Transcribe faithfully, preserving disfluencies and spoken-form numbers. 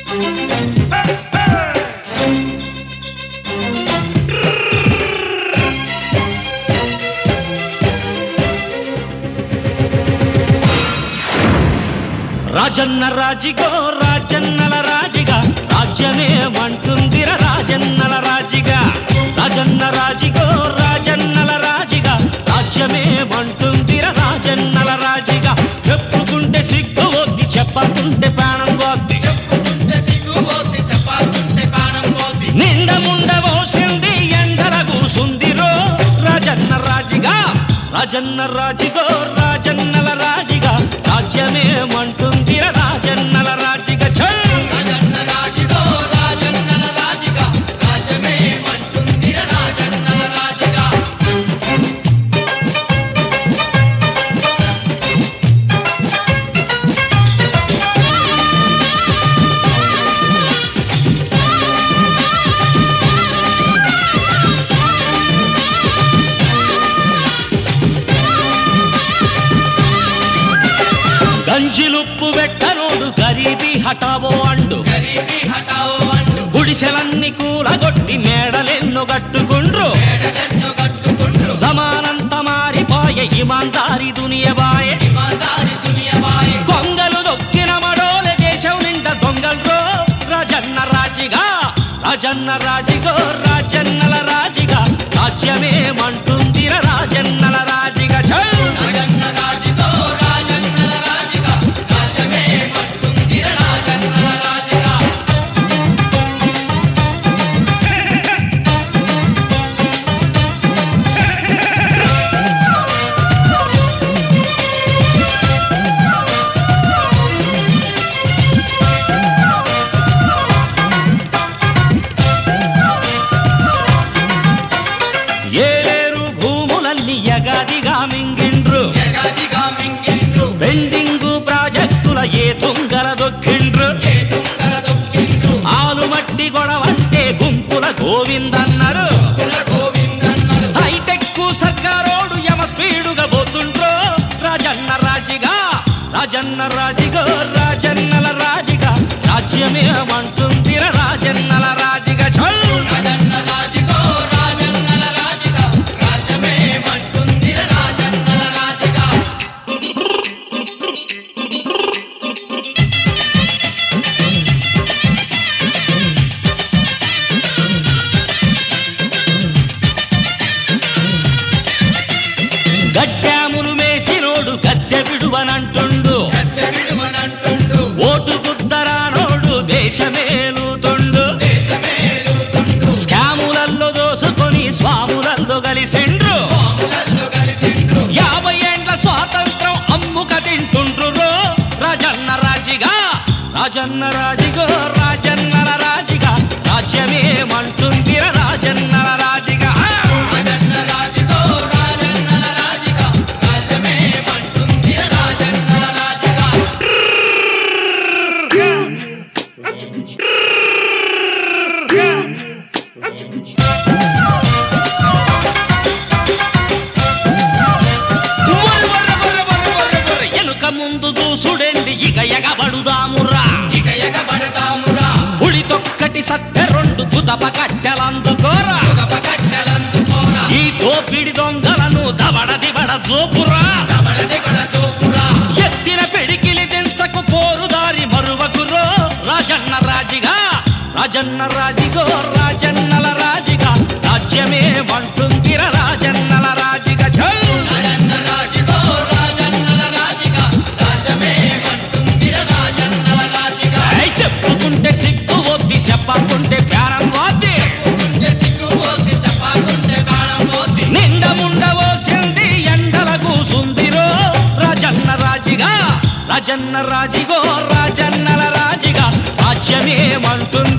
రాజన్న రాజిగో రాజన్నల రాజిగా రాజ్యమేమంటుందిర రాజన్నల రాజిగా రాజన్న రాజిగో రాజన్నల రాజిగా రాజ్యమేమంటుందిర రాజన్నల రాజిగా చెప్పుకుంటే సిగ్గు వద్ది చెప్పకుంటే ప్రాణం వద్ది నిండ మోసింది ఎండల కూసుందిరో రాజన్న రాజిగా రాజన్న రాజిగో రాజన్నల రాజిగా రాజ్యమేమంటుందిర రాజన్నల రాజిగా చల్ రాజన్న రాజిగో రాజన్నల రాజిగా రాజ్యమేమంటుందిర రాజన్నల రాజిగా గంజిలుప్పు వెట్టనోడు గరీబీ హటావో అండు గరీబీ హటావో అండు గుడిసెలన్నీ కూలగొట్టి మేడలెన్నో కట్టుకుండ్రు మేడలెన్నో కట్టుకుండ్రు సమానంత మారిపోయే ఇమాందారి దునియబాయే ఇమాందారి దునియబాయే కొంగలు దొక్కిన మడోలే దేశం నిండా దొంగల్రో రాజన్న రాజిగా రాజన్న రాజిగో రాజన్నల రాజిగా రాజ్యమేమంటుందిర రాజన్నల రాజిగా చల్ రాజన్న రాజిగో రాజన్నల రాజిగా రాజ్యమేమంటుందిర రాజన్నల రాజిగా ఏలేరు భూములన్నీ యగాదిగా మింగిండ్రు యగాదిగా మింగిండ్రు పెండింగు ప్రాజెక్టుల ఏ తుంగర దొక్కిండ్రు ఏ తుంగర దొక్కిండ్రు ఆలుమట్టి గొడవంటే గుంపుల గోవిందన్నారు కుల గోవిందన్నలు హైటెక్ సర్కారోడు యమ స్పీడుగా పోతుండ్రో రాజన్న రాజిగా రాజన్న రాజిగో రాజన్నల రాజిగా రాజ్యమేమంటుందిర రాజన్నల రాజిగా చల్ రాజన్న రాజిగో రాజన్నల రాజిగా రాజ్యమేమంటుందిర రాజన్నల రాజిగా గడ్డాములు మేసినోడు గద్దె విడువనంటుండు గద్దె విడువనంటుండు ఓటు గుద్దరానోడు దేశమేలుతుండు దేశమేలుతుండు స్కాములల్లో దోసుకొని స్వాములల్లో కలిసిండ్రు పాములల్లో కలిసిండ్రు యాభై ఏండ్ల స్వాతంత్రం అమ్ముక తింటుండ్రు రాజన్న రాజిగా రాజన్న రాజిగో రాజన్నల రాజిగా రాజ్యమేమంటుందిర రాజన్నల రాజిగా రాజన్న రాజిగో రాజన్నల రాజిగా రాజ్యమేమంటుందిర రాజన్నల రాజిగా వర వర వర వర వర వర ఎనుక ముందు దూసుడెండి ఇక ఎగబడుదామురా ఇక ఎగబడతామురా ఉడి తొక్కటి సత్తె రెండు కుదప కట్టెలందుకోరా గొప్ప కట్టెలందుకోరా ఈ దోపిడి దొంగలను దబడ దిబడ జోపురా దబడ దిబడ చూపురా ఎత్తిన పిడికిలి దించకు పోరుదారి మరువకురో రాజన్న రాజిగా రాజన్న రాజిగో రాజన్నల రాజిగా రాజ్యమేమంటుందిర రాజన్నల రాజిగా చల్ రాజన్న రాజిగో రాజన్నల రాజిగా రాజ్యమేమంటుందిర రాజన్నల రాజిగా ఏయ్ చెప్పుకుంటే సిగ్గు వద్ది చెప్పకుంటే ప్రాణం వద్ది ఉంటే సిగ్గు పోతి చెప్పకుంటే బాణం పోతి నిండ ముండవోసింది ఎండల కూసుందిరో రాజన్న రాజిగా రాజన్న రాజిగో రాజన్నల రాజిగా రాజ్యమేమంటుంది